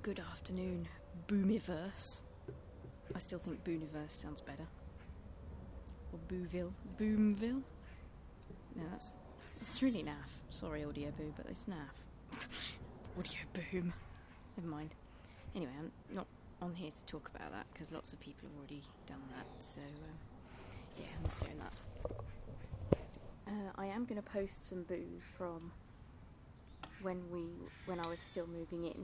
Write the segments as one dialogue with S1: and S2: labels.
S1: Good afternoon, Boomiverse. I still think Booniverse sounds better. Or Booville. Boomville? No, that's really naff. Sorry, Audio Boo, but it's naff. Audio Boom. Never mind. Anyway, I'm not on here to talk about that because lots of people have already done that, so yeah, I'm not doing that. I am going to post some boos from when I was still moving in,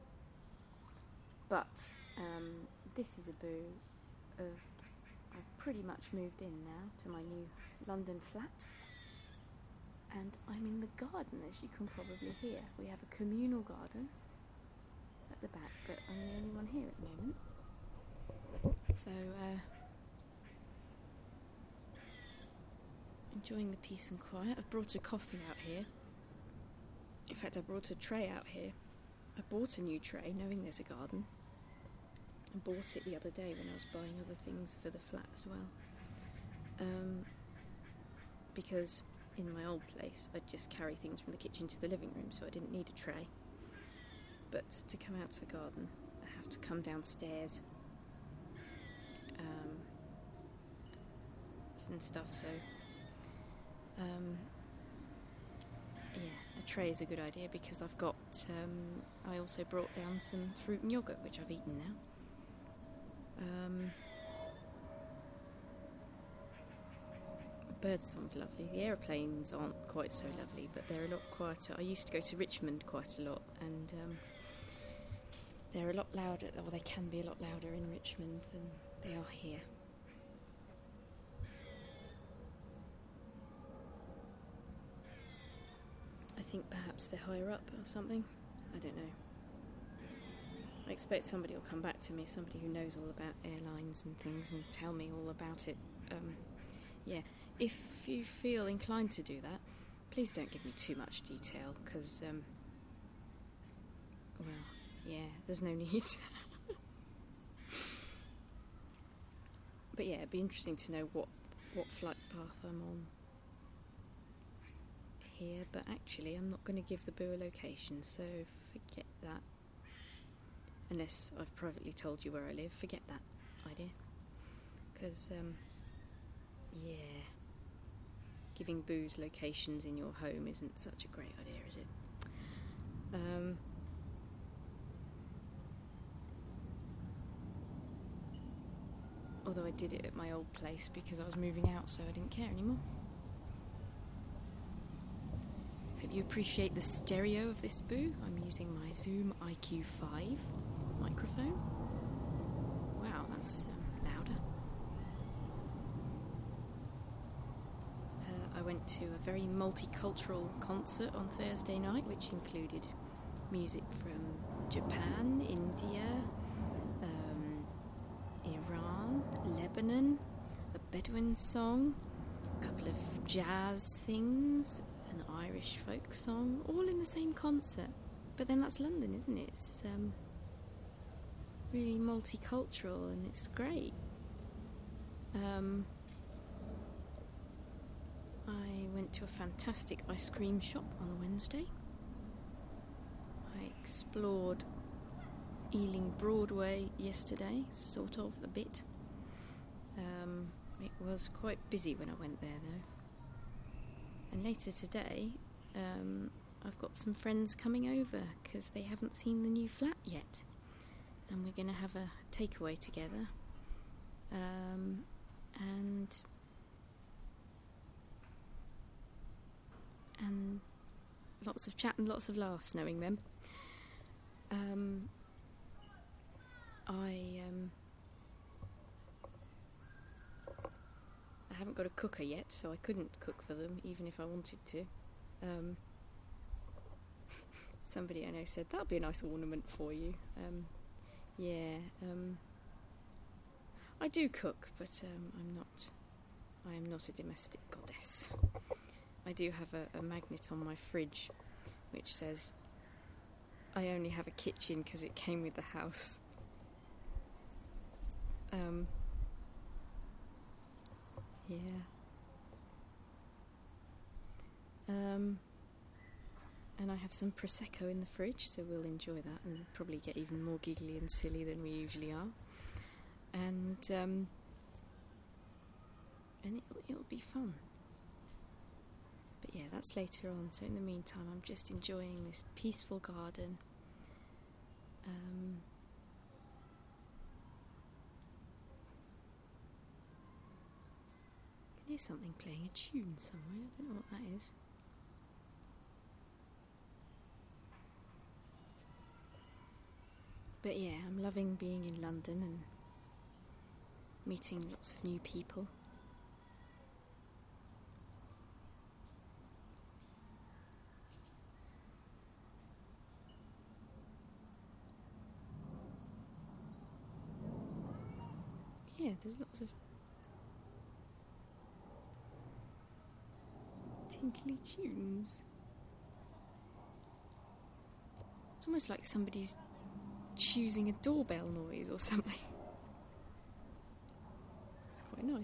S1: but this is a boo of I've pretty much moved in now to my new London flat, and I'm in the garden, as you can probably hear. We have a communal garden at the back, but I'm the only one here at the moment. So, enjoying the peace and quiet. I've brought a coffee out here. In fact, I brought a tray out here. I bought a new tray, knowing there's a garden. I bought it the other day when I was buying other things for the flat as well. Because in my old place, I'd just carry things from the kitchen to the living room, so I didn't need a tray. But to come out to the garden, I have to come downstairs and stuff, so yeah, a tray is a good idea because I've got I also brought down some fruit and yoghurt, which I've eaten now. The bird song's lovely. The aeroplanes aren't quite so lovely, but they're a lot quieter. I used to go to Richmond quite a lot, and they're a lot louder, or they can be a lot louder in Richmond than they are here. I think perhaps they're higher up or something. I don't know. I expect somebody will come back to me, somebody who knows all about airlines and things, and tell me all about it. Yeah, if you feel inclined to do that, please don't give me too much detail, because, well, yeah, there's no need. But yeah, it'd be interesting to know what flight path I'm on here, but actually I'm not going to give the boo a location, so forget that. Unless I've privately told you where I live, forget that idea. Because, yeah, giving boos locations in your home isn't such a great idea, is it? Although I did it at my old place because I was moving out, so I didn't care anymore. Hope you appreciate the stereo of this boo. I'm using my Zoom IQ5 microphone. Wow, that's louder. I went to a very multicultural concert on Thursday night, which included music from Japan, India, Iran, Lebanon, a Bedouin song, a couple of jazz things, an Irish folk song, all in the same concert. But then that's London, isn't it? It's really multicultural and it's great. I went to a fantastic ice cream shop on Wednesday. I explored Ealing Broadway yesterday, sort of, a bit. It was quite busy when I went there though. And later today, I've got some friends coming over because they haven't seen the new flat yet. And we're going to have a takeaway together. And lots of chat and lots of laughs knowing them. I haven't got a cooker yet, so I couldn't cook for them, even if I wanted to. Somebody I know said, that'll be a nice ornament for you. I do cook, but I am not a domestic goddess. I do have a magnet on my fridge which says, I only have a kitchen because it came with the house. And I have some Prosecco in the fridge, so we'll enjoy that and probably get even more giggly and silly than we usually are. And it'll be fun. But yeah, that's later on. So in the meantime, I'm just enjoying this peaceful garden. I can hear something playing a tune somewhere. I don't know what that is. But yeah, I'm loving being in London and meeting lots of new people. Yeah, there's lots of tinkly tunes. It's almost like somebody's choosing a doorbell noise or something. It's quite nice.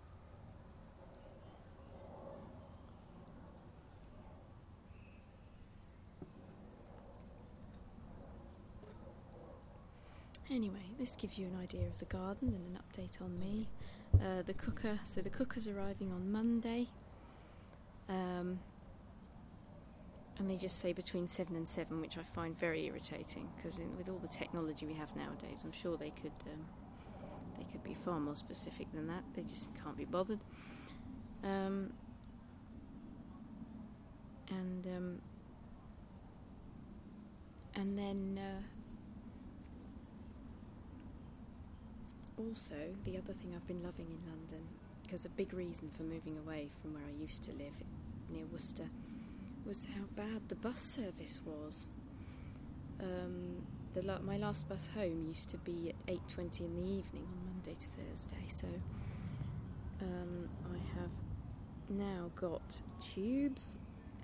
S1: Anyway, this gives you an idea of the garden and an update on me. The cooker's arriving on Monday. And they just say between 7 and 7, which I find very irritating, because with all the technology we have nowadays, I'm sure they could be far more specific than that. They just can't be bothered. And then also the other thing I've been loving in London, because a big reason for moving away from where I used to live near Worcester was how bad the bus service was. My last bus home used to be at 8:20 in the evening on Monday to Thursday, so I have now got tubes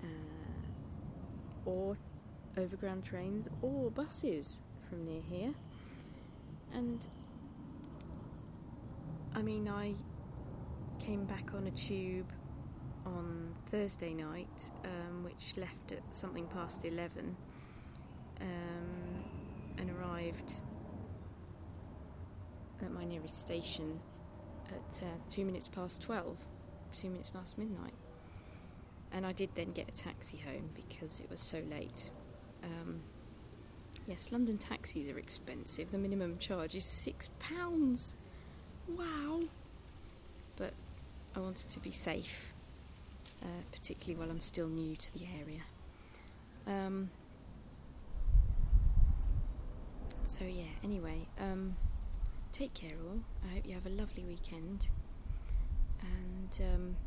S1: or overground trains or buses from near here. And I mean, I came back on a tube on Thursday night, which left at something past 11, and arrived at my nearest station at 2 minutes past 12, 2 minutes past midnight. And I did then get a taxi home because it was so late. Yes, London taxis are expensive. The minimum charge is £6. Wow! But I wanted to be safe, particularly while I'm still new to the area. So yeah, anyway, take care all. I hope you have a lovely weekend. And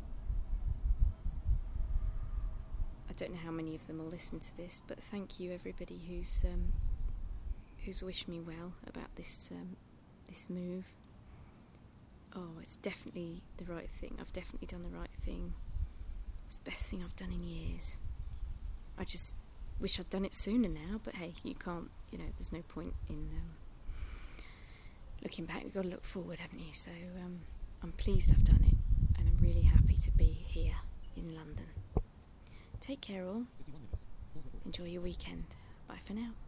S1: I don't know how many of them will listen to this, but thank you everybody who's wished me well about this move. Oh, it's definitely the right thing. I've definitely done the right thing. It's the best thing I've done in years. I just wish I'd done it sooner now, but hey, you can't, there's no point in looking back. You've got to look forward, haven't you? So I'm pleased I've done it, and I'm really happy to be here in London. Take care all. Enjoy your weekend. Bye for now.